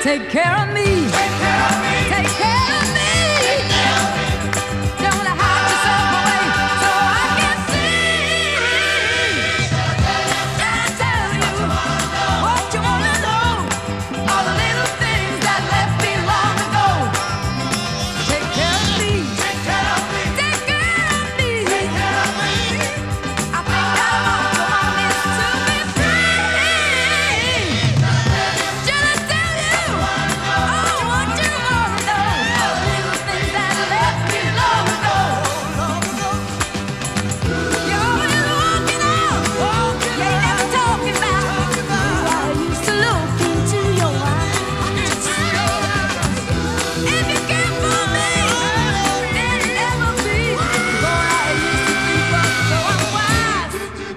Take care of me. Take care of me. Take care of me. Take care of me. Don't hide yourself away so I can see. Can I tell you what you wanna know? All the little things that left me long ago. Take care of me. Take care of me. Take care of me. Take care of me. I think I want is to be free. Should I tell you? Oh, what you wanna know? All the little things that left me long ago. You're always walking out. You ain't never talking about who I used to look into your eyes. If you care for me, then never be. For I used to think was so unwise.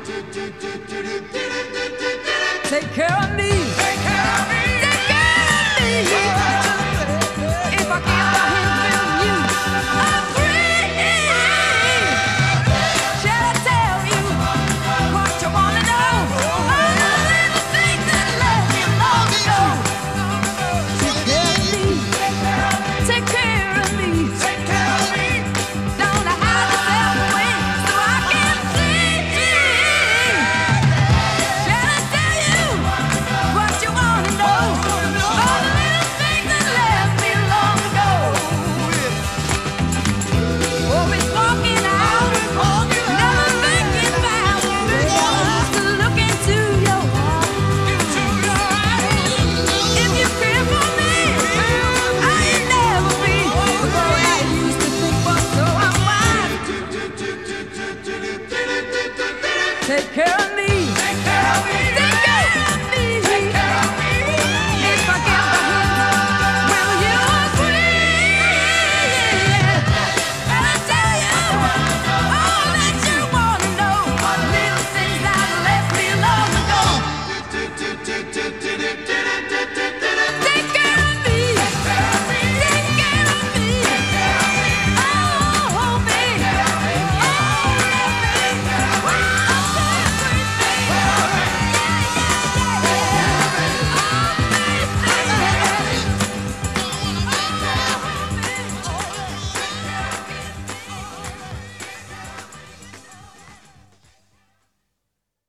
Take care of me. Take care of me. Take care of me. If I get the hint from you, I'm free. Shall I tell you what you wanna know? All the little things that left me long ago. Take care of me. Take care of me. Take care of me. Don't hide yourself away so I can see. Shall I tell you what you wanna know? All the little things that left me long ago. Always walking out, never thinking about who I used to look into your eyes. If you care for me, I ain't never be. Boy, I used to think was so unwise. Take care of me. Take care of me.